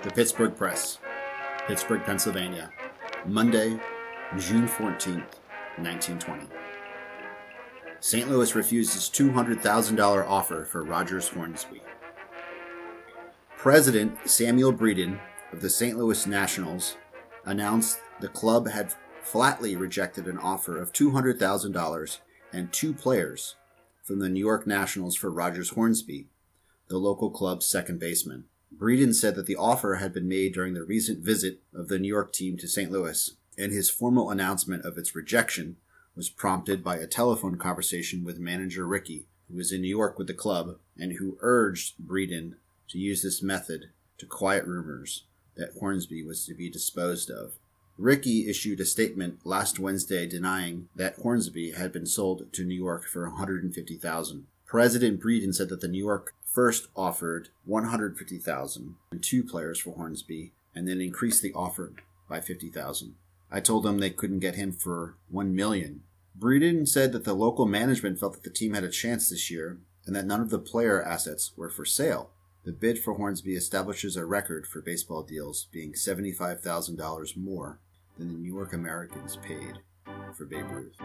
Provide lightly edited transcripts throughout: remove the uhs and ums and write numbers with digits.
The Pittsburgh Press, Pittsburgh, Pennsylvania, Monday, June 14th, 1920. St. Louis refuses $200,000 offer for Rogers Hornsby. President Samuel Breeden of the St. Louis Nationals announced the club had flatly rejected an offer of $200,000 and two players from the New York Nationals for Rogers Hornsby, the local club's second baseman. Breeden said that the offer had been made during the recent visit of the New York team to St. Louis, and his formal announcement of its rejection was prompted by a telephone conversation with manager Rickey, who was in New York with the club, and who urged Breeden to use this method to quiet rumors that Hornsby was to be disposed of. Rickey issued a statement last Wednesday denying that Hornsby had been sold to New York for $150,000. President Breeden said that the New York first offered $150,000 and two players for Hornsby, and then increased the offer by $50,000. I told them they couldn't get him for $1 million. Breeden said that the local management felt that the team had a chance this year, and that none of the player assets were for sale. The bid for Hornsby establishes a record for baseball deals, being $75,000 more than the New York Americans paid for Babe Ruth.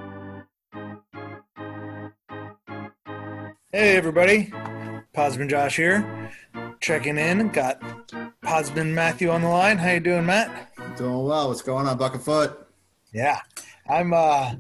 Hey everybody, Posman Josh here, checking in. Got Posman Matthew on the line. How you doing, Matt? Doing well. What's going on, Buckefoot? Yeah, I'm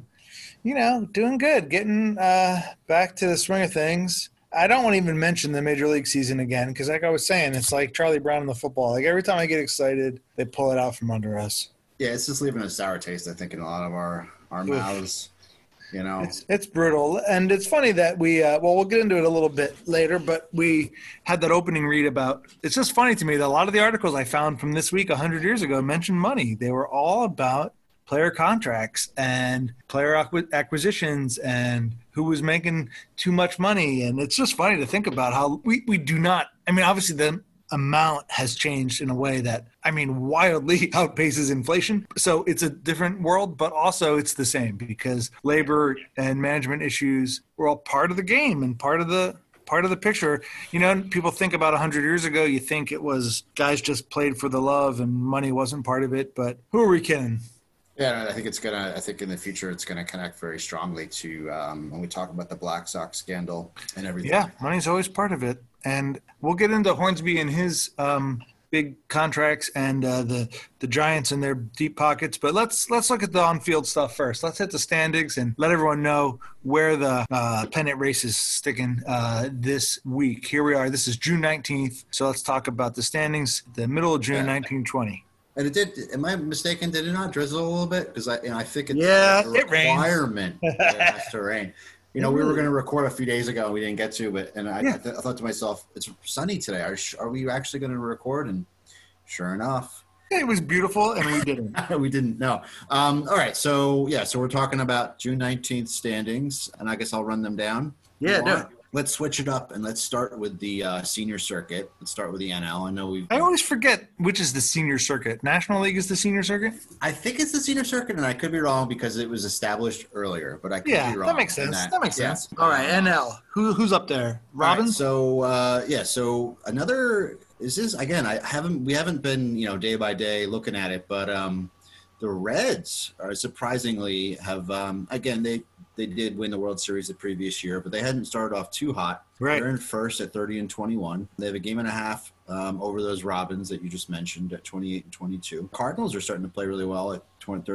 doing good. Getting back to the swing of things. I don't want to even mention the Major League season again because, like I was saying, it's like Charlie Brown in the football. Like every time I get excited, they pull it out from under us. Yeah, it's just leaving a sour taste, I think, in a lot of our mouths. You know, it's brutal, and it's funny that we'll get into it a little bit later, but we had that opening read about. It's just funny to me that a lot of the articles I found from this week 100 years ago mentioned money. They were all about player contracts and player acquisitions and who was making too much money, and it's just funny to think about how we do not. I mean, obviously the amount has changed in a way that, wildly outpaces inflation. So it's a different world, but also it's the same because labor and management issues were all part of the game and part of the picture. You know, people think about 100 years ago, you think it was guys just played for the love and money wasn't part of it, but who are we kidding? Yeah, I think in the future it's gonna connect very strongly to when we talk about the Black Sox scandal and everything. Yeah, money's always part of it. And we'll get into Hornsby and his big contracts and the Giants and their deep pockets. But let's look at the on-field stuff first. Let's hit the standings and let everyone know where the pennant race is sticking this week. Here we are. This is June 19th. So let's talk about the standings, the middle of June, 1920. And it did. Am I mistaken? Did it not drizzle a little bit? Because I think it's a requirement it has to rain. You know, we were going to record a few days ago and we didn't get to, but I thought to myself, it's sunny today. Are we actually going to record? And sure enough, it was beautiful, and we didn't. We didn't know. All right, so we're talking about June 19th standings, and I guess I'll run them down. Yeah, no. Let's switch it up, and let's start with the senior circuit. Let's start with the NL. I always forget which is the senior circuit. National League is the senior circuit? I think it's the senior circuit, and I could be wrong because it was established earlier, but I could be wrong. Yeah, that makes sense. That makes sense. All right, NL. Who's up there? Robbins? Right, so another – this is, again, we haven't been, day by day looking at it, but the Reds are surprisingly have again, they did win the World Series the previous year, but they hadn't started off too hot. Right. They're in first at 30-21. They have a game and a half over those Robins that you just mentioned at 28-22. Cardinals are starting to play really well at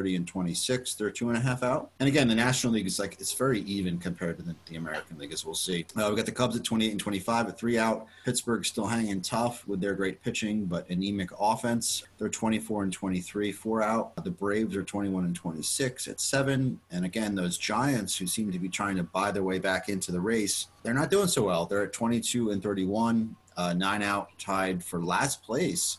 30-26. They're 2.5 out. And again, the National League is it's very even compared to the American League, as we'll see. We've got the Cubs at 28-25 at 3 out. Pittsburgh still hanging tough with their great pitching, but anemic offense. They're 24-23, 4 out. The Braves are 21-26 at 7. And again, those Giants who seem to be trying to buy their way back into the race, they're not doing so well. They're at 22-31, 9 out, tied for last place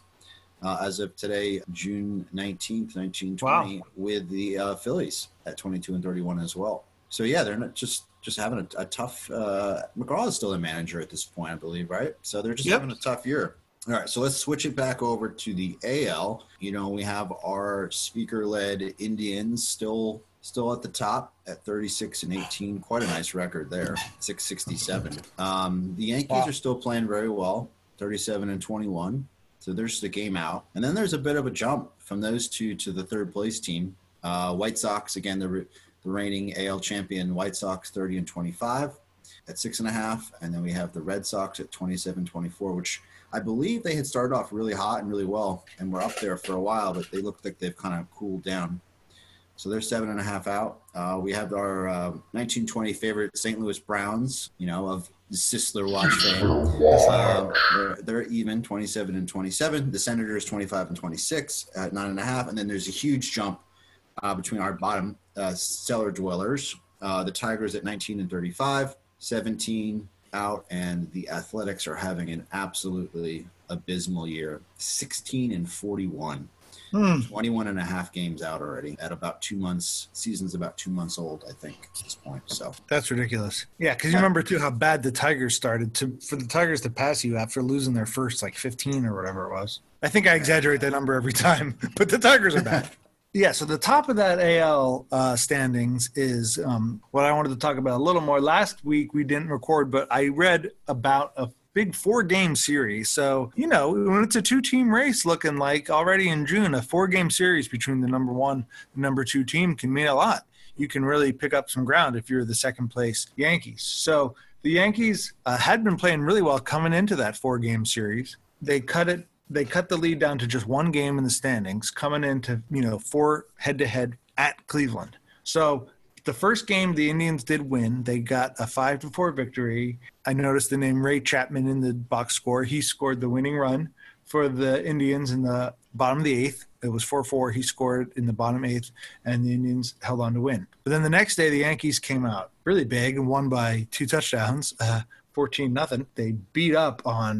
as of today, June 19th, 1920, with the Phillies at 22-31 as well. So yeah, they're not just having a tough. McGraw is still the manager at this point, I believe, right? So they're just having a tough year. All right, so let's switch it back over to the AL. We have our speaker-led Indians still at the top at 36-18. Quite a nice record there, 667. The Yankees are still playing very well, 37-21. So there's the game out. And then there's a bit of a jump from those two to the third place team. White Sox, again, the reigning AL champion White Sox, 30-25 at 6.5. And then we have the Red Sox at 27-24, which I believe they had started off really hot and really well and were up there for a while, but they look like they've kind of cooled down. So they're 7.5 out. We have our 1920 favorite St. Louis Browns, of the Sisler Watch fame. They're even 27-27. The Senators 25-26 at 9.5. And then there's a huge jump between our bottom cellar dwellers. The Tigers at 19-35, 17 out, and the Athletics are having an absolutely abysmal year, 16-41. 21 and a half games out already at about 2 months. Season's about 2 months old, I think, at this point. So that's ridiculous. Yeah, because you remember too how bad the Tigers started. For the Tigers to pass you after losing their first 15 or whatever it was. I think I exaggerate that number every time, but the Tigers are bad. Yeah, so the top of that AL standings is what I wanted to talk about a little more. Last week we didn't record, but I read about a big 4-game series. So, when it's a 2-team race looking like already in June, a 4-game series between the number 1 and number 2 team can mean a lot. You can really pick up some ground if you're the second place Yankees. So the Yankees had been playing really well coming into that 4-game series. They cut the lead down to just 1 game in the standings, coming into, 4 head-to-head at Cleveland. So the first game, the Indians did win. They got a 5-4 victory. I noticed the name Ray Chapman in the box score. He scored the winning run for the Indians in the bottom of the 8th. It was 4-4. He scored in the bottom 8th, and the Indians held on to win. But then the next day, the Yankees came out really big and won by 2 touchdowns, 14-0. They beat up on,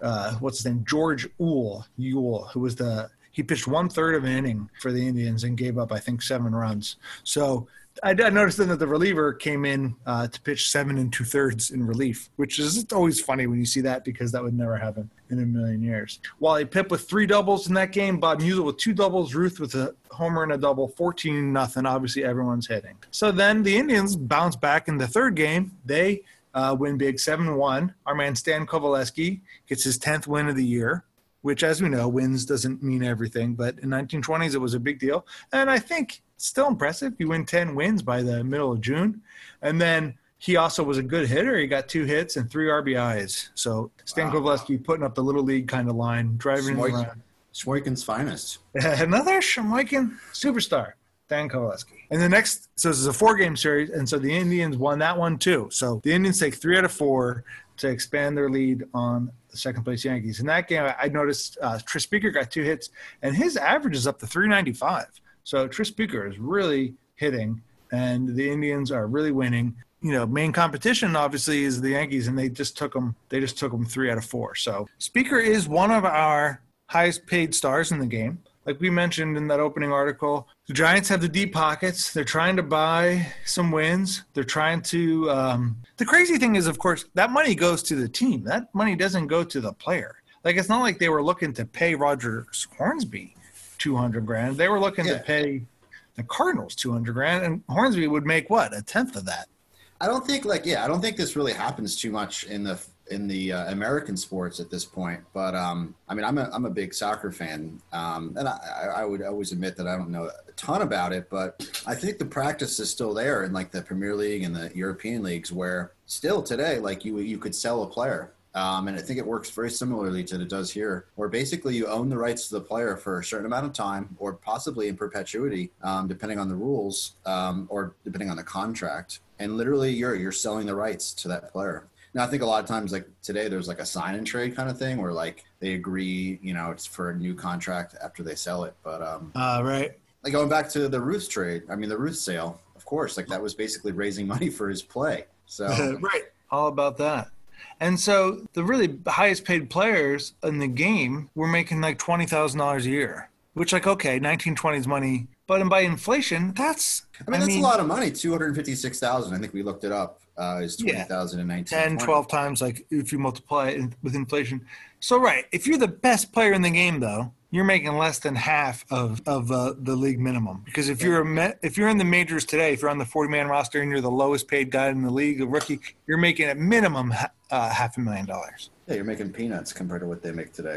George Ewell, who was he pitched 1/3 of an inning for the Indians and gave up, I think, 7 runs. So I noticed then that the reliever came in to pitch 7 2/3 in relief, which is always funny when you see that because that would never happen in a million years. Wally Pipp with 3 doubles in that game, Bob Musial with 2 doubles, Ruth with a homer and a double, 14-0. Obviously, everyone's hitting. So then the Indians bounce back in the third game. They win big 7-1. Our man Stan Kovaleski gets his 10th win of the year, which, as we know, wins doesn't mean everything. But in 1920s, it was a big deal. And I think it's still impressive. You win 10 wins by the middle of June. And then he also was a good hitter. He got 2 hits and 3 RBIs. So Stan Kovaleski putting up the little league kind of line, driving around. Shmoykin's finest. Another Shmoykin superstar, Stan Kovaleski. And the next, so this is a 4-game series, and so the Indians won that one too. So the Indians take 3 out of 4 to expand their lead on the second-place Yankees. In that game, I noticed Tris Speaker got 2 hits, and his average is up to 395. So Tris Speaker is really hitting, and the Indians are really winning. Main competition obviously is the Yankees, and they just took them 3 out of 4. So Speaker is one of our highest-paid stars in the game. Like we mentioned in that opening article, the Giants have the deep pockets. They're trying to buy some wins. They're trying to the crazy thing is, of course, that money goes to the team. That money doesn't go to the player. Like, it's not like they were looking to pay Roger Hornsby $200,000. They were looking to pay the Cardinals $200,000, and Hornsby would make what, 1/10 of that. I don't think this really happens too much in the American sports at this point. But I'm a big soccer fan, and I would always admit that I don't know a ton about it, but I think the practice is still there in the Premier League and the European leagues, where still today, you could sell a player. And I think it works very similarly to it does here, where basically you own the rights to the player for a certain amount of time, or possibly in perpetuity, depending on the rules, or depending on the contract. And literally you're selling the rights to that player. Now, I think a lot of times, today, there's a sign and trade kind of thing where they agree, it's for a new contract after they sell it. But right. Going back to the Ruth trade, the Ruth sale, of course, that was basically raising money for his play. So right, all about that. And so the really highest paid players in the game were making $20,000 a year, which 1920s money, but by inflation, that's that's a lot of money. 256,000. I think we looked it up. Is 20,000 in 1920. 10, 12 times, if you multiply it with inflation. So right, if you're the best player in the game, though, you're making less than half of the league minimum. Because if you're in the majors today, if you're on the 40-man roster and you're the lowest paid guy in the league, a rookie, you're making at minimum $500,000. Yeah, you're making peanuts compared to what they make today.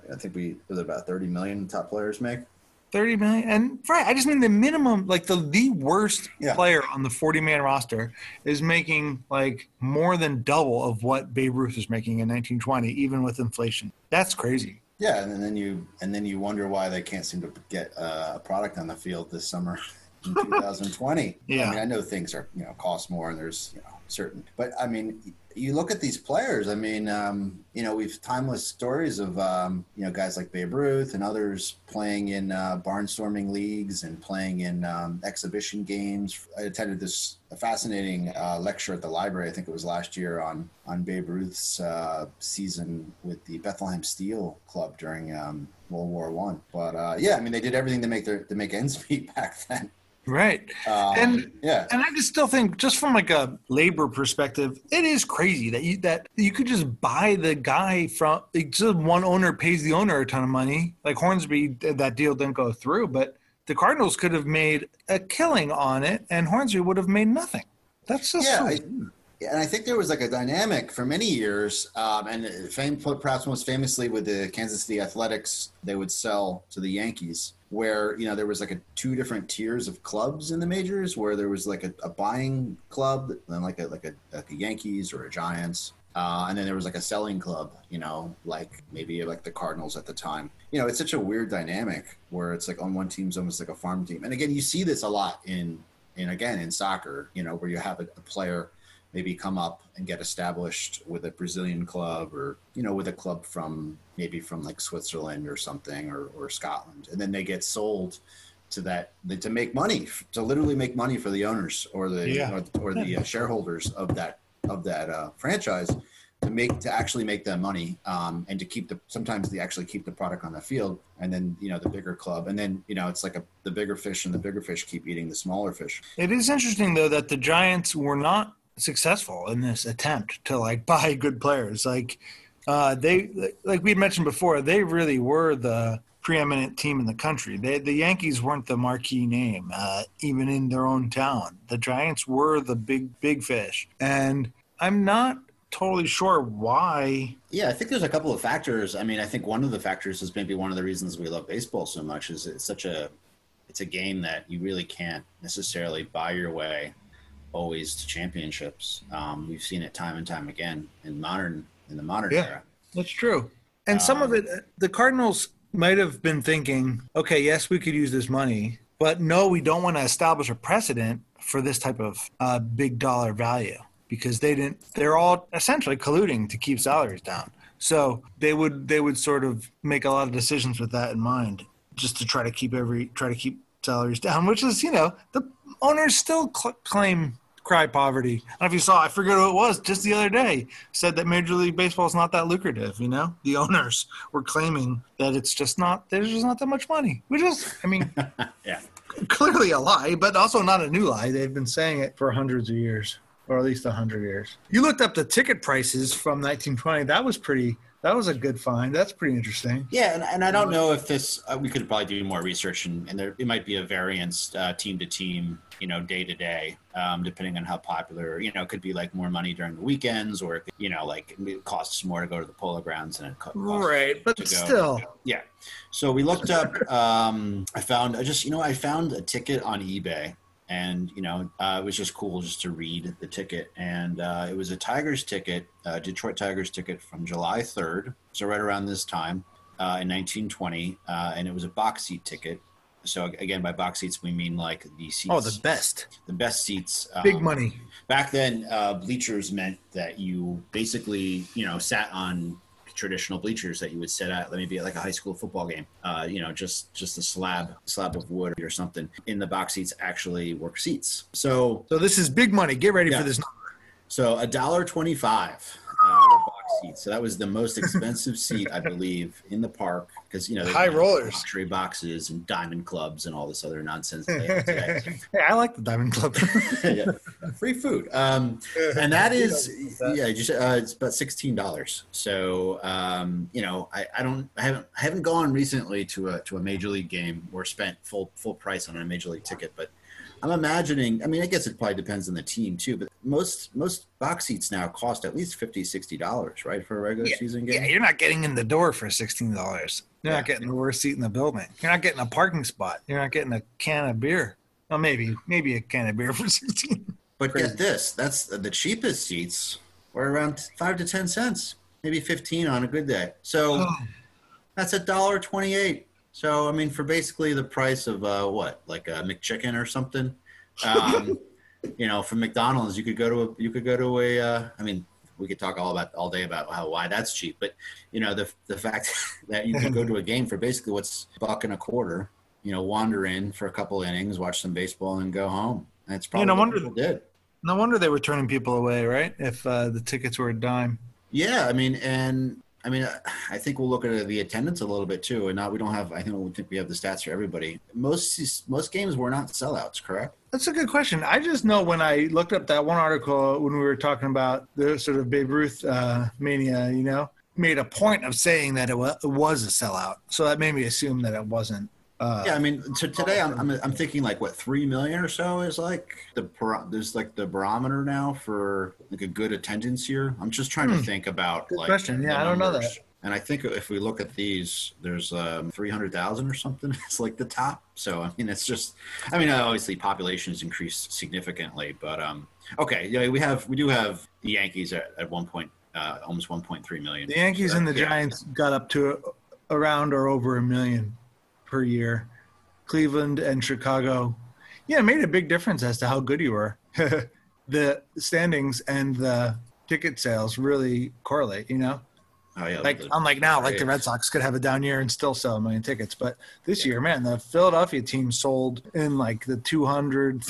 I think was it about 30 million top players make. 30 million. And right, I just mean the minimum, like the worst player on the 40-man roster is making like more than double of what Babe Ruth was making in 1920, even with inflation. That's crazy. Yeah, and then you wonder why they can't seem to get a product on the field this summer in 2020. Yeah. I mean, I know things are, cost more, and there's, certain, but I mean, you look at these players. I mean, we've timeless stories of, guys like Babe Ruth and others playing in barnstorming leagues and playing in exhibition games. I attended this fascinating lecture at the library. I think it was last year on Babe Ruth's season with the Bethlehem Steel Club during World War One. But I mean, they did everything to make ends meet back then. Right. And I just still think, just from like a labor perspective, it is crazy that you could just buy the guy from, just one owner pays the owner a ton of money. Like Hornsby, that deal didn't go through, but the Cardinals could have made a killing on it and Hornsby would have made nothing. That's just and I think there was like a dynamic for many years, and perhaps most famously with the Kansas City Athletics, they would sell to the Yankees, where there was like two different tiers of clubs in the majors, where there was like a buying club, then like a Yankees or a Giants, and then there was like a selling club, like maybe like the Cardinals at the time. It's such a weird dynamic where it's like on one team's almost like a farm team, and again, you see this a lot in soccer, where you have a player maybe come up and get established with a Brazilian club or, with a club from like Switzerland or something or Scotland. And then they get sold to make money, to literally make money for the owners or the shareholders of that franchise to actually make that money and to keep sometimes they actually keep the product on the field. And then, the bigger club. And then, it's like the bigger fish and the bigger fish keep eating the smaller fish. It is interesting, though, that the Giants were not successful in this attempt to like buy good players. Like they, like we had mentioned before, they really were the preeminent team in the country. The Yankees weren't the marquee name, even in their own town. The Giants were the big fish, and I'm not totally sure why. Yeah, I think there's a couple of factors. I mean, I think one of the factors is maybe one of the reasons we love baseball so much is it's a game that you really can't necessarily buy your way always to championships. We've seen it time and time again in the modern era. That's true. And some of it, the Cardinals might have been thinking, okay, yes, we could use this money, but no, we don't want to establish a precedent for this type of big dollar value, because they're all essentially colluding to keep salaries down. So they would sort of make a lot of decisions with that in mind, just to try to keep salaries down, which is, the owners still cry poverty. I don't know if you saw, I forget who it was just the other day, said that Major League Baseball is not that lucrative. The owners were claiming that there's just not that much money, which is, I mean, clearly a lie, but also not a new lie. They've been saying it for hundreds of years, or at least 100 years. You looked up the ticket prices from 1920. That was a good find. That's pretty interesting. Yeah, and I don't know if this we could probably do more research, and there it might be a variance team to team, day to day, depending on how popular. It could be like more money during the weekends, or it could, like it costs more to go to the Polo Grounds than it costs right. But to still, go. Yeah. So we looked up. I found a ticket on eBay. And, it was just cool just to read the ticket. And it was a Tigers ticket, Detroit Tigers ticket from July 3rd. So right around this time in 1920. And it was a box seat ticket. So, again, by box seats, we mean like the seats. Oh, the best. The best seats. Big money. Back then, bleachers meant that you basically, sat on traditional bleachers that you would sit at, maybe at like a high school football game, just a slab of wood or something. In the box seats actually were seats. So this is big money. Get ready for this number. So $1.25 were box seats. So that was the most expensive seat, I believe, in the park, because high rollers, luxury boxes and diamond clubs and all this other nonsense that they have today. Yeah, I like the diamond club. Yeah. Free food, and that is it's about $16. So I haven't gone recently to a major league game or spent full price on a major league ticket, but I'm imagining. I mean, I guess it probably depends on the team too. But most box seats now cost at least $50-$60, right, for a regular season game. Yeah, you're not getting in the door for $16. You're not getting the worst seat in the building. You're not getting a parking spot. You're not getting a can of beer. Well, maybe a can of beer for 16. But get this, that's the cheapest seats are around 5 to 10 cents, maybe 15 on a good day. So that's $1.28. So I mean, for basically the price of like a McChicken or something, from McDonald's, you could go to a. I mean, we could talk all day about why that's cheap, but the fact that you can go to a game for basically what's $1.25, wander in for a couple innings, watch some baseball, and go home. That's probably what people did. No wonder they were turning people away, right? If the tickets were a dime. Yeah, I mean, I think we'll look at the attendance a little bit too, and we don't have. I think we have the stats for everybody. Most games were not sellouts, correct? That's a good question. I just know when I looked up that one article when we were talking about the sort of Babe Ruth mania, made a point of saying that it was a sellout. So that made me assume that it wasn't. Yeah, I mean, today I'm thinking like 3 million or so is like there's like the barometer now for like a good attendance here. I'm just trying to think about good question. Yeah, I don't know that. And I think if we look at these, there's 300,000 or something. It's like the top. So I mean, it's just. I mean, obviously population has increased significantly, but okay, yeah, we do have the Yankees at one point almost 1.3 million. The Yankees and the Giants got up to around or over 1 million per year. Cleveland and Chicago, it made a big difference as to how good you were. The standings and the ticket sales really correlate, Oh, yeah, unlike now, like the Red Sox could have a down year and still sell 1 million tickets. But this year, man, the Philadelphia team sold in like the $200,000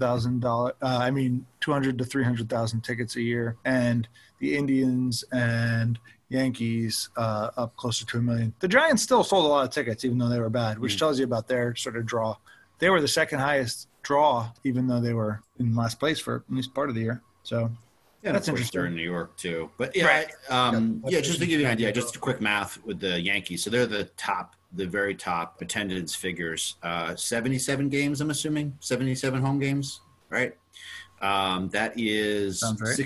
to 300,000 tickets a year, and the Indians and Yankees up closer to 1 million. The Giants still sold a lot of tickets, even though they were bad, which tells you about their sort of draw. They were the second highest draw, even though they were in last place for at least part of the year. So that's interesting. They're in New York too, but just to give you an idea, just a quick math with the Yankees. So they're the very top attendance figures. 77 games, I'm assuming, 77 home games, right? That is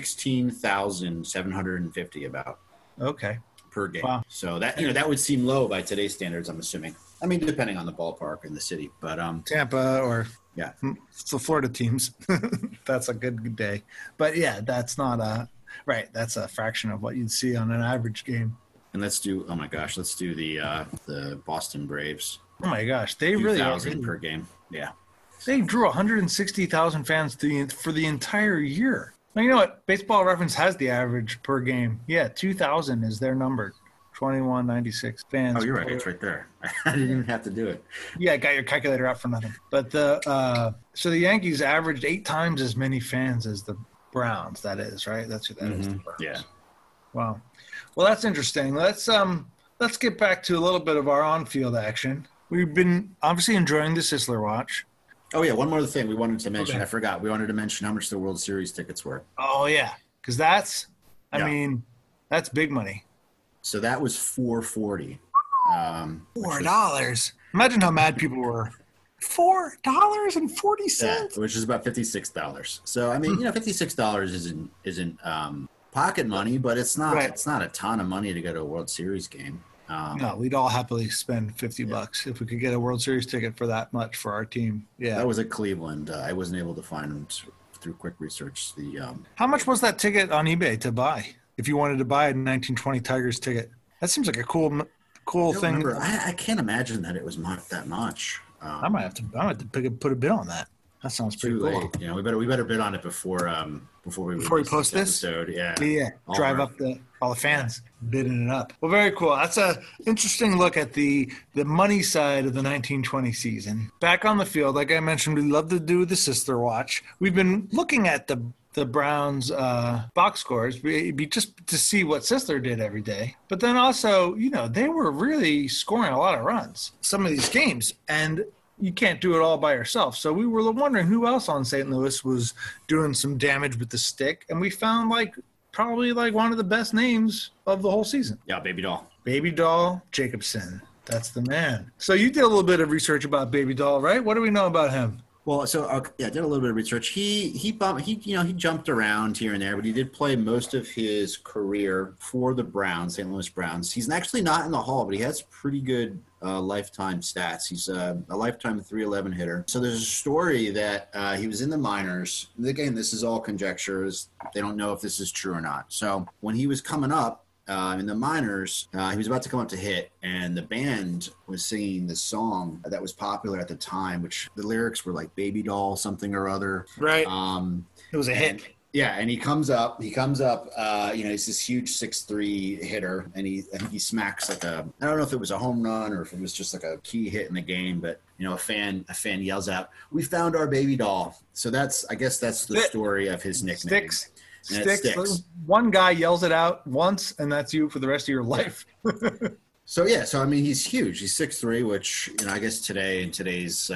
16,750 about. Okay. Per game. Wow. So that would seem low by today's standards, I'm assuming. I mean, depending on the ballpark and the city, but Tampa or the Florida teams, that's a good day. But yeah, that's not that's a fraction of what you'd see on an average game. And let's do the Boston Braves. Oh my gosh, they really 2,000 per game. Yeah. They drew 160,000 fans for the entire year. Now, you know what? Baseball Reference has the average per game. Yeah, 2,000 is their number. 2196 fans. Oh, you're right. It's right there. I didn't even have to do it. Yeah, I got your calculator out for nothing. But so the Yankees averaged 8 times as many fans as the Browns. That is right. That's who that is. The Browns. Yeah. Wow. Well, that's interesting. Let's get back to a little bit of our on-field action. We've been obviously enjoying the Sisler Watch. Oh, yeah. One more thing we wanted to mention. Okay. I forgot. We wanted to mention how much the World Series tickets were. Oh, yeah. Because that's big money. So that was $4.40. $4. Imagine how mad people were. $4.40. Yeah, which is about $56. So I mean, $56 isn't pocket money, but it's not it's not a ton of money to go to a World Series game. No, we'd all happily spend $50 if we could get a World Series ticket for that much for our team. Yeah, that was at Cleveland. I wasn't able to find through quick research How much was that ticket on eBay to buy? If you wanted to buy a 1920 Tigers ticket, that seems like a cool thing. I can't imagine that it was that much. I might have to put a bid on that. That sounds pretty cool. We better bid on it before we post this episode. Yeah. Drive up all the fans bidding it up. Well, very cool. That's a interesting look at the money side of the 1920 season. Back on the field, like I mentioned, we love to do the Sisler Watch. We've been looking at the Browns box scores just to see what Sisler did every day. But then also, they were really scoring a lot of runs some of these games, and you can't do it all by yourself. So we were wondering who else on St. Louis was doing some damage with the stick, and we found probably one of the best names of the whole season. Yeah, Baby Doll. Baby Doll Jacobson. That's the man. So you did a little bit of research about Baby Doll, right? What do we know about him? Well, so yeah, I did a little bit of research. He jumped around here and there, but he did play most of his career for the Browns, St. Louis Browns. He's actually not in the Hall, but he has pretty good lifetime stats. He's a lifetime 311 hitter. So there's a story that he was in the minors. Again, this is all conjectures. They don't know if this is true or not. So when he was coming up, in the minors, he was about to come up to hit, and the band was singing this song that was popular at the time, which the lyrics were like "Baby Doll" something or other. Right. It was a hit. Yeah, and he comes up. He's this huge 6'3" hitter, and I think he smacks like I don't know if it was a home run or if it was just like a key hit in the game, but a fan yells out, "We found our baby doll." So I guess that's the story of his nickname. Sticks. One guy yells it out once, and that's you for the rest of your life. So I mean, he's huge. He's 6'3", which I guess in today's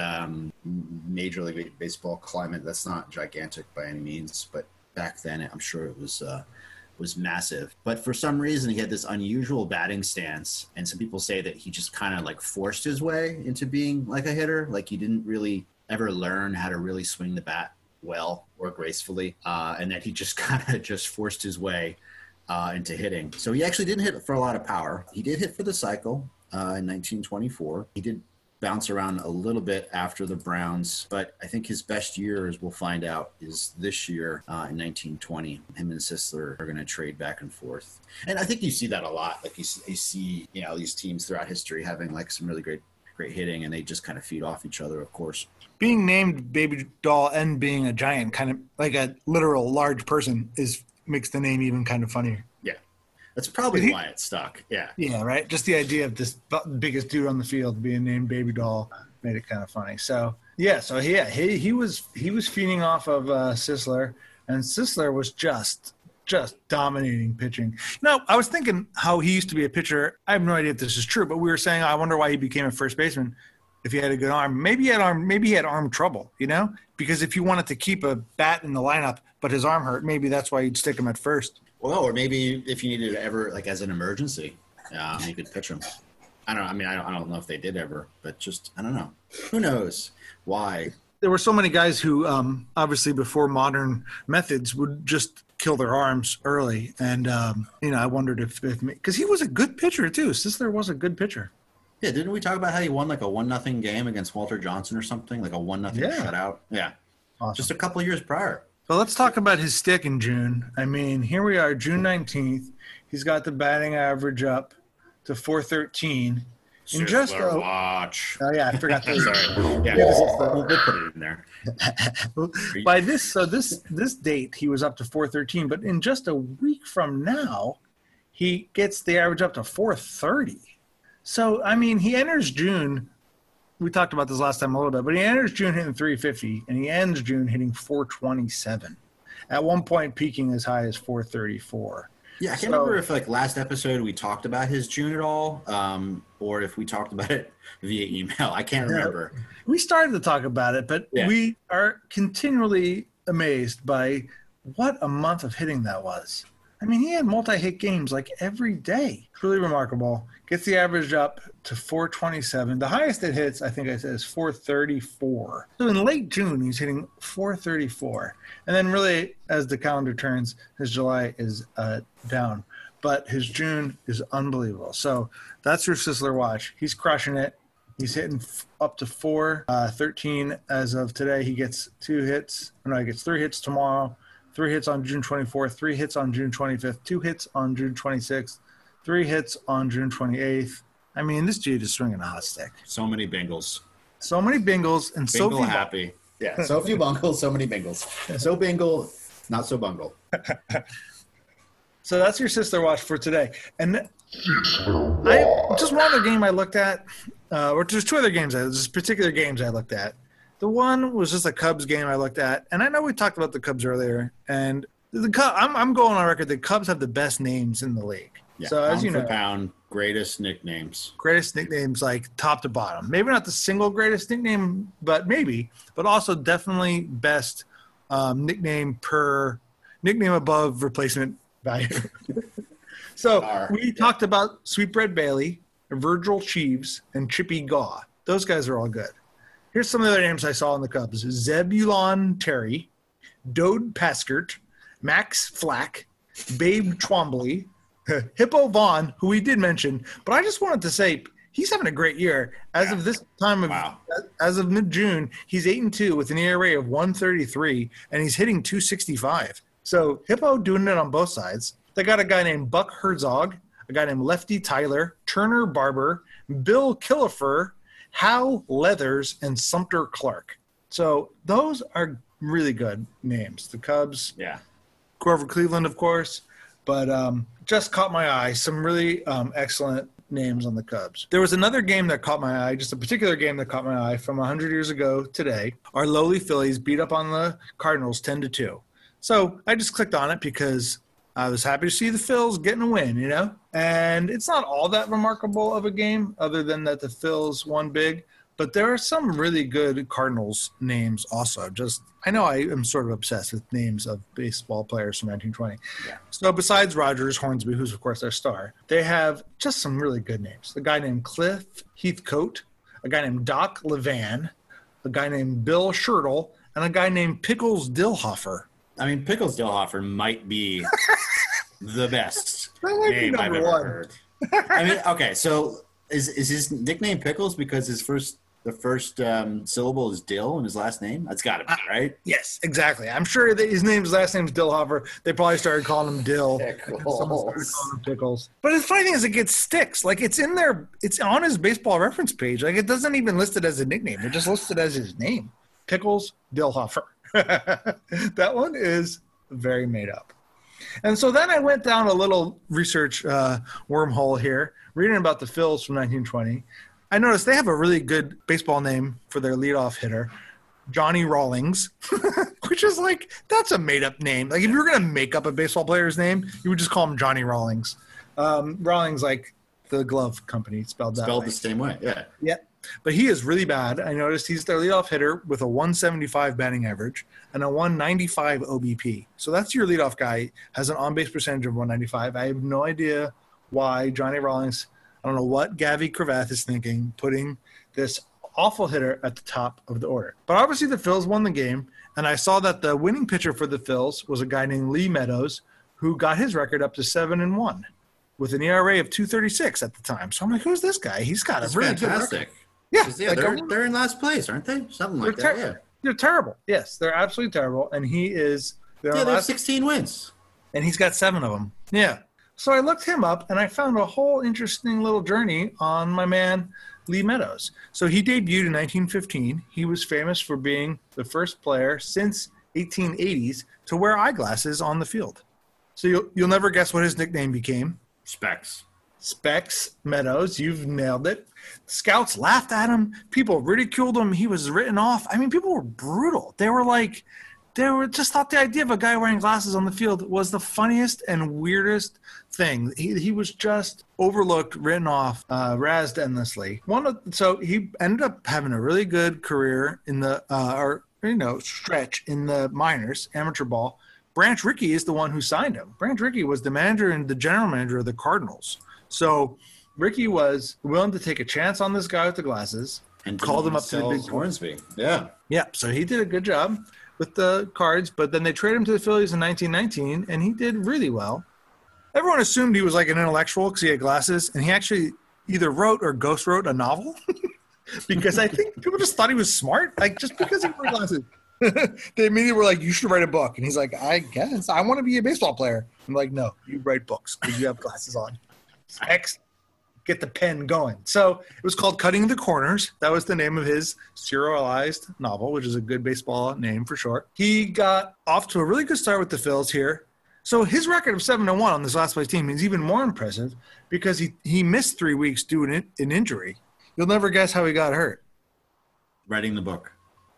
Major League Baseball climate, that's not gigantic by any means. But back then, I'm sure it was massive. But for some reason, he had this unusual batting stance, and some people say that he just kind of like forced his way into being like a hitter. Like he didn't really ever learn how to really swing the bat well or gracefully, and that he just kind of just forced his way into hitting. So he actually didn't hit for a lot of power. He did hit for the cycle in 1924. He did bounce around a little bit after the Browns, but I think his best year, as we'll find out, is this year in 1920. Him and Sisler are going to trade back and forth. And I think you see that a lot. Like you see these teams throughout history having like some really great hitting, and they just kind of feed off each other, of course. Being named Baby Doll and being a giant, kind of like a literal large person, makes the name even kind of funnier. Yeah, that's probably why it stuck. Yeah. Yeah, right. Just the idea of this biggest dude on the field being named Baby Doll made it kind of funny. So he was feeding off of Sisler, and Sisler was just dominating pitching. Now, I was thinking how he used to be a pitcher. I have no idea if this is true, but we were saying, I wonder why he became a first baseman if he had a good arm. Maybe he had arm trouble, because if you wanted to keep a bat in the lineup, but his arm hurt, maybe that's why you'd stick him at first. Well, or maybe if you needed to ever, like as an emergency, you could pitch him. I don't know if they did ever, but just, I don't know. Who knows why? There were so many guys who, obviously before modern methods, would just kill their arms early. And, I wondered if because he was a good pitcher too. Sisler was a good pitcher. Yeah. Didn't we talk about how he won like a 1-0 game against Walter Johnson or something, like a 1-0 shutout? Yeah. Awesome. Just a couple of years prior. So let's talk about his stick in June. I mean, here we are, June 19th. He's got the batting average up to 413. In just a watch. Oh yeah, I forgot that. Sorry. Yeah, we'll put it in there. By this date, he was up to 413, but in just a week from now, he gets the average up to 430. So I mean, he enters June. We talked about this last time a little bit, but he enters June hitting 350, and he ends June hitting 427. At one point, peaking as high as 434. Yeah, I can't remember if like last episode we talked about his June at all, or if we talked about it via email. I can't remember. We started to talk about it, but we are continually amazed by what a month of hitting that was. I mean, he had multi-hit games like every day. Truly remarkable. Gets the average up to 427. The highest it hits, I think I said, is 434. So in late June, he's hitting 434. And then really, as the calendar turns, his July is down. But his June is unbelievable. So that's your Sisler watch. He's crushing it. He's hitting up to 413 as of today. He gets 2 hits. No, he gets 3 hits tomorrow. 3 hits on June 24th, 3 hits on June 25th, 2 hits on June 26th, 3 hits on June 28th. I mean, this dude is swinging a hot stick. So many bingles. So many bingles and so few happy. Yeah, so few bungles, so many bingles. So bingle, not so bungle. So that's your Sisler watch for today. And just one other game I looked at, or there's 2 other games. There's particular games I looked at. The one was just a Cubs game I looked at, and I know we talked about the Cubs earlier. And I'm going on record. The Cubs have the best names in the league. Yeah, so as you know, pound, greatest nicknames, like top to bottom. Maybe not the single greatest nickname, but also definitely best nickname above replacement value. So we talked about Sweetbread Bailey, Virgil Cheeves, and Chippy Gaw. Those guys are all good. Here's some of the other names I saw in the Cubs. Zebulon Terry, Dode Paskert, Max Flack, Babe Twombly, Hippo Vaughn, who we did mention. But I just wanted to say he's having a great year. As of this time of as of mid-June, he's 8-2 with an ERA of 1.33, and he's hitting 265. So Hippo doing it on both sides. They got a guy named Buck Herzog, a guy named Lefty Tyler, Turner Barber, Bill Killefer, Hal Leathers, and Sumter Clark. So those are really good names. The Cubs, Grover Cleveland, of course, but just caught my eye. Some really excellent names on the Cubs. There was another game that caught my eye, just a particular game that caught my eye from 100 years ago today. Our lowly Phillies beat up on the Cardinals 10-2. So I just clicked on it because I was happy to see the Phils getting a win, you know? And it's not all that remarkable of a game other than that the Phils won big. But there are some really good Cardinals names also. I know I am sort of obsessed with names of baseball players from 1920. Yeah. So besides Rogers, Hornsby, who's of course their star, they have just some really good names. A guy named Cliff Heathcote, a guy named Doc Levan, a guy named Bill Shirtle, and a guy named Pickles Dillhofer. I mean, Pickles Dillhofer might be the best name I've ever heard. I mean, okay, so is his nickname Pickles because the first syllable is Dill in his last name? That's got to be, right? Yes, exactly. I'm sure that his last name is Dillhofer. They probably started calling him Dill. Someone started calling him Pickles. But the funny thing is, it gets sticks. Like, it's in there. It's on his baseball reference page. Like, it doesn't even list it as a nickname. It just listed as his name. Pickles Dillhofer. That one is very made up. And so then I went down a little research wormhole here, reading about the Phils from 1920. I noticed they have a really good baseball name for their leadoff hitter, Johnny Rawlings, which is like, that's a made-up name. Like, if you were going to make up a baseball player's name, you would just call him Johnny Rawlings. Rawlings, like the glove company, spelled the same way, yeah. Yeah. But he is really bad. I noticed he's their leadoff hitter with a 175 batting average and a 195 OBP. So that's your leadoff guy, has an on-base percentage of 195. I have no idea why Johnny Rawlings, I don't know what Gavi Cravath is thinking, putting this awful hitter at the top of the order. But obviously the Phils won the game, and I saw that the winning pitcher for the Phils was a guy named Lee Meadows, who got his record up to 7-1 with an ERA of 2.36 at the time. So I'm like, who's this guy? He's got a really fantastic. Good record. Yeah, they're in last place, aren't they? Something like that. Yeah, they're terrible. Yes, they're absolutely terrible. And he is. They have 16 wins, and he's got 7 of them. Yeah. So I looked him up, and I found a whole interesting little journey on my man Lee Meadows. So he debuted in 1915. He was famous for being the first player since 1880s to wear eyeglasses on the field. So you'll never guess what his nickname became. Specs Meadows, you've nailed it. Scouts laughed at him. People ridiculed him. He was written off. I mean, people were brutal. They were just thought the idea of a guy wearing glasses on the field was the funniest and weirdest thing. He was just overlooked, written off, razzed endlessly. So he ended up having a really good career in the stretch in the minors, amateur ball. Branch Rickey is the one who signed him. Branch Rickey was the manager and the general manager of the Cardinals. So Rickey was willing to take a chance on this guy with the glasses and called him up to the big Hornsby. Yeah. Yeah. So he did a good job with the Cards, but then they traded him to the Phillies in 1919, and he did really well. Everyone assumed he was like an intellectual because he had glasses, and he actually either wrote or ghost wrote a novel because I think people just thought he was smart, like just because he wore glasses. They immediately were like, you should write a book. And he's like, I guess. I want to be a baseball player. I'm like, no, you write books because you have glasses on. Get the pen going. So it was called Cutting the Corners. That was the name of his serialized novel, which is a good baseball name for short. He got off to a really good start with the Phils here. So his record of 7-1 on this last place team is even more impressive because he missed 3 weeks due to an injury. You'll never guess how he got hurt. Writing the book.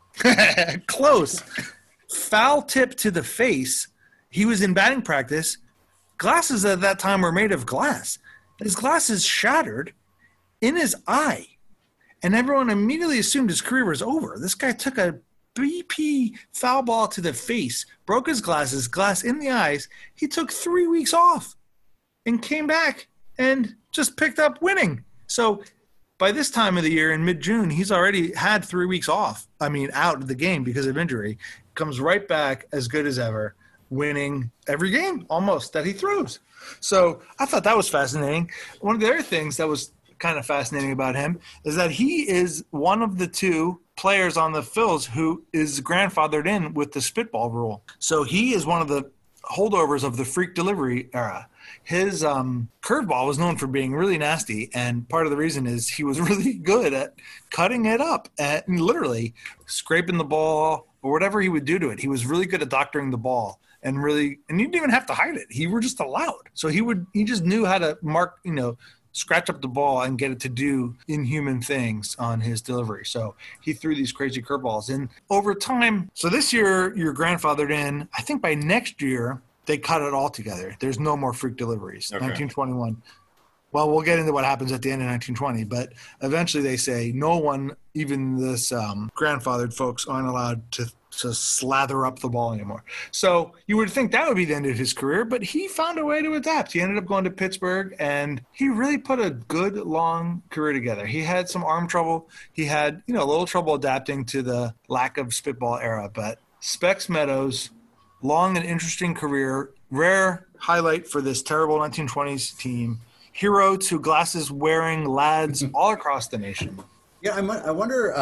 Close. Foul tip to the face. He was in batting practice. Glasses at that time were made of glass. His glasses shattered in his eye, and everyone immediately assumed his career was over. This guy took a BP foul ball to the face, broke his glasses, glass in the eyes. He took 3 weeks off and came back and just picked up winning. So by this time of the year in mid-June, he's already had 3 weeks off. I mean, out of the game because of injury. Comes right back as good as ever, winning every game almost that he throws. So I thought that was fascinating. One of the other things that was kind of fascinating about him is that he is one of the 2 players on the Phils who is grandfathered in with the spitball rule. So he is one of the holdovers of the freak delivery era. His curveball was known for being really nasty, and part of the reason is he was really good at cutting it up and literally scraping the ball or whatever he would do to it. He was really good at doctoring the ball. And you didn't even have to hide it. He were just allowed. So he just knew how to mark, scratch up the ball and get it to do inhuman things on his delivery. So he threw these crazy curveballs. And over time, so this year you're grandfathered in. I think by next year they cut it all together. There's no more freak deliveries. Okay. 1921. Well, we'll get into what happens at the end of 1920, but eventually they say no one, even this grandfathered folks, aren't allowed to slather up the ball anymore. So you would think that would be the end of his career, but he found a way to adapt. He ended up going to Pittsburgh, and he really put a good, long career together. He had some arm trouble. He had, a little trouble adapting to the lack of spitball era, but Specs Meadows, long and interesting career, rare highlight for this terrible 1920s team. Hero to glasses-wearing lads all across the nation. Yeah, I wonder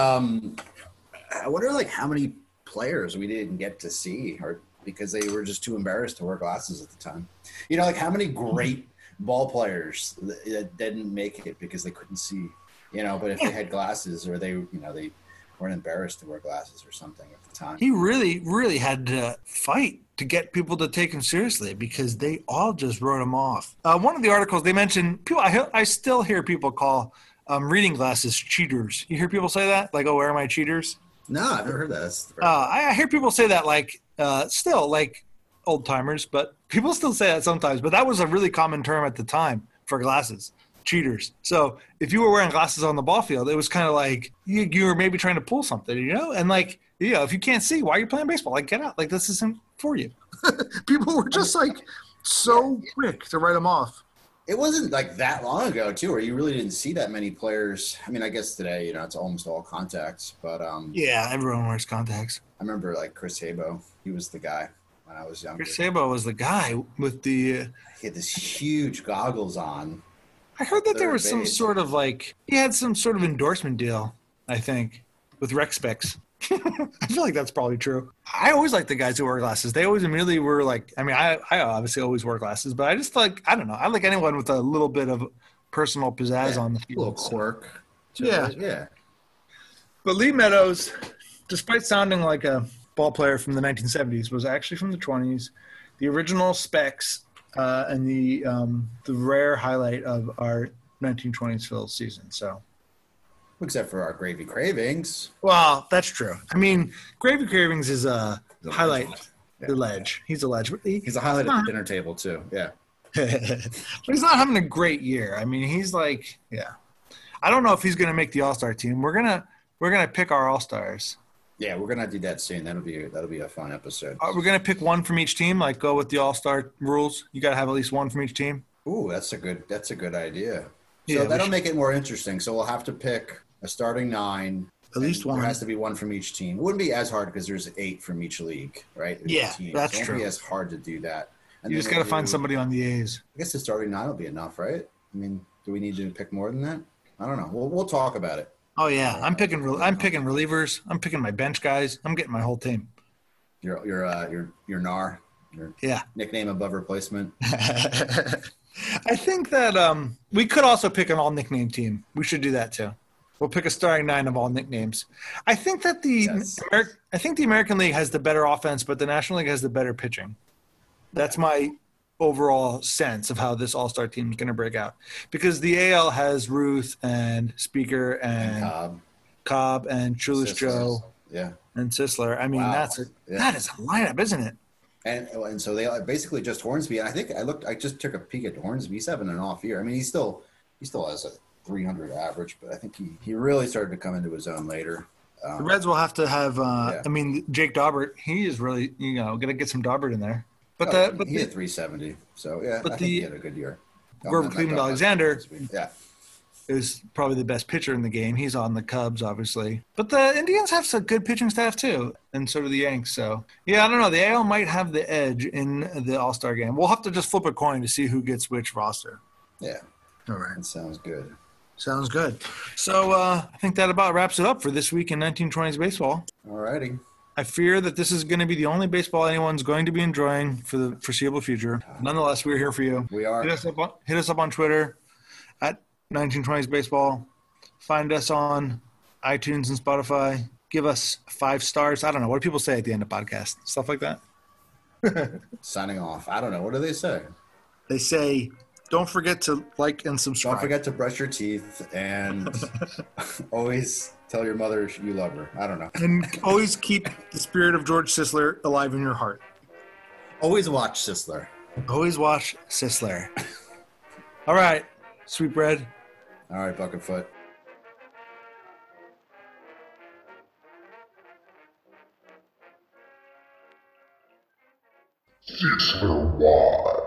like how many players we didn't get to see, or because they were just too embarrassed to wear glasses at the time. Like how many great ball players that didn't make it because they couldn't see. But if they had glasses, or they weren't embarrassed to wear glasses or something at the time. He really, really had to fight to get people to take him seriously because they all just wrote him off. One of the articles they mentioned, I still hear people call reading glasses cheaters. You hear people say that? Like, oh, where are my cheaters? No, I've never heard that. I hear people say that still like old timers, but people still say that sometimes. But that was a really common term at the time for glasses. Cheaters. So if you were wearing glasses on the ball field, it was kind of like you were maybe trying to pull something, and if you can't see, why are you playing baseball? Like, get out. Like, this isn't for you. People were just so quick to write them off. It wasn't like that long ago too, where you really didn't see that many players. I mean, I guess today, it's almost all contacts, but yeah, everyone wears contacts. I remember Chris Sabo. He was the guy when I was younger. Chris Sabo was the guy with the. He had this huge goggles on. I heard that there was some sort of he had some sort of endorsement deal, I think, with Rec Specs. I feel like that's probably true. I always like the guys who wear glasses. They always immediately were I obviously always wore glasses, but I just I don't know. I like anyone with a little bit of personal pizzazz on the field. A little quirk. Yeah. But Lee Meadows, despite sounding like a ball player from the 1970s, was actually from the 20s. The original Specs and the rare highlight of our 1920s Phils season. So, except for our Gravy Cravings. Well, that's true. I mean, Gravy Cravings is a highlight. The ledge. He's a ledge. He's a highlight at the dinner table too. Yeah. But he's not having a great year. I mean, he's I don't know if he's going to make the All-Star team. We're gonna pick our All-Stars. Yeah, we're gonna do that soon. That'll be a fun episode. We're gonna pick one from each team. Go with the All-Star rules. You got to have at least one from each team. Ooh, that's a good idea. So that'll make it more interesting. So we'll have to pick a starting 9. At least one. There has to be one from each team. It wouldn't be as hard because there's 8 from each league, right? Yeah, that's true. It won't be as hard to do that. And you just got to find somebody on the A's. I guess the starting 9 will be enough, right? I mean, do we need to pick more than that? I don't know. We'll talk about it. Oh yeah, I'm picking relievers. I'm picking my bench guys. I'm getting my whole team. Your NAR. Your nickname above replacement. I think that we could also pick an all nickname team. We should do that too. We'll pick a starting 9 of all nicknames. I think that the American League has the better offense, but the National League has the better pitching. That's my overall sense of how this all-star team is going to break out, because the AL has Ruth and Speaker and Cobb and Chulish Joe, and Sisler. I mean, that is a lineup, isn't it? And so they basically just Hornsby. And I just took a peek at Hornsby. He's having an off year. I mean, he still has a 300 average, but I think he really started to come into his own later. The Reds will have to have. I mean, Jake Daubert. He is really going to get some Daubert in there. But he had 370. So I think he had a good year. Grover Cleveland Alexander. Yeah. is probably the best pitcher in the game. He's on the Cubs, obviously. But the Indians have some good pitching staff, too, and so do the Yanks. So, yeah, I don't know. The AL might have the edge in the All-Star game. We'll have to just flip a coin to see who gets which roster. Yeah. All right. That sounds good. Sounds good. So I think that about wraps it up for this week in 1920s baseball. All righty. I fear that this is going to be the only baseball anyone's going to be enjoying for the foreseeable future. Nonetheless, we're here for you. We are. Hit us up on Twitter at 1920s baseball. Find us on iTunes and Spotify. Give us 5 stars. I don't know. What do people say at the end of podcasts? Stuff like that? Signing off. I don't know. What do they say? They say, don't forget to like and subscribe. Don't forget to brush your teeth and always tell your mother you love her. I don't know. And always keep the spirit of George Sisler alive in your heart. Always watch Sisler. Always watch Sisler. All right, Sweetbread. All right, Bucketfoot. Sisler Wide.